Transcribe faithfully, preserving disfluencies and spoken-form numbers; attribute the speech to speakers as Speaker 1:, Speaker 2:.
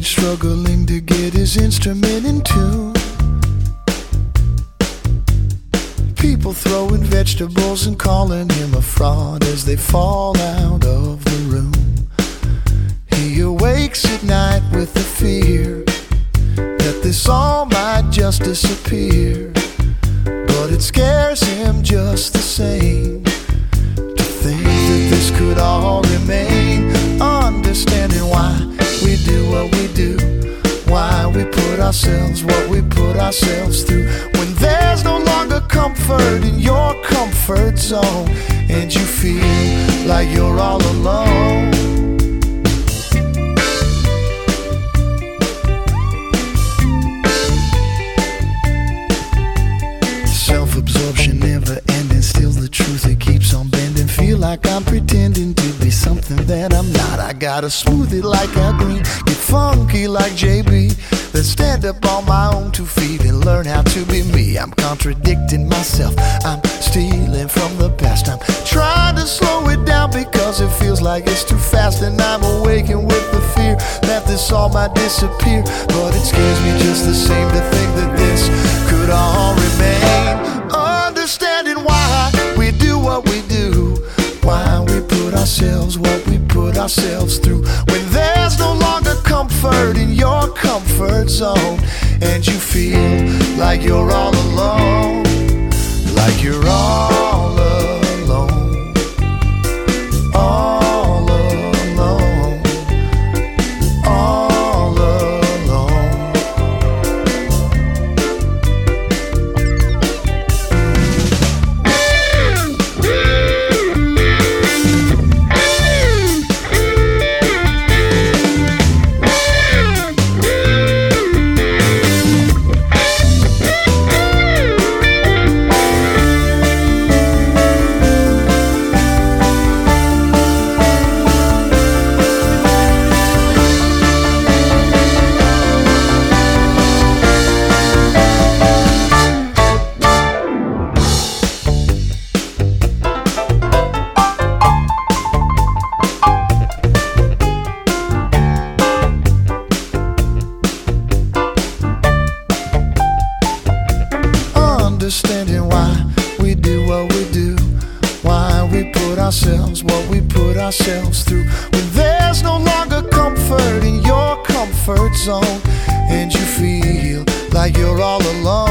Speaker 1: struggling to get his instrument in tune. People throwing vegetables and calling him a fraud as they fall out of the room. He awakes at night with the fear that this all might just disappear. But it scares him just the same to think that this could all remain. Understanding why we do what we do, why we put ourselves, what we put ourselves through, when there's no longer comfort in your comfort zone, and you feel like you're all alone. Self-absorption never ending, steals the truth, it keeps on bending. Feel like I'm pretending to be something that I'm not. I gotta smooth it like Al Green, get funky like J B, then stand up on my own two feet and learn how to be me. I'm contradicting myself, I'm stealing from the past, I'm trying to slow it down because it feels like it's too fast, and I'm awakened with the fear that this all might disappear. But it scares me just the same to think that this could all remain. Understanding why we do what we do, why we put ourselves, what we put ourselves through, when there's no longer comfort in your comfort zone, and you feel like you're all alone, like you're all alone, all alone, all alone. Understanding why we do what we do, why we put ourselves, what we put ourselves through, when there's no longer comfort in your comfort zone, and you feel like you're all alone.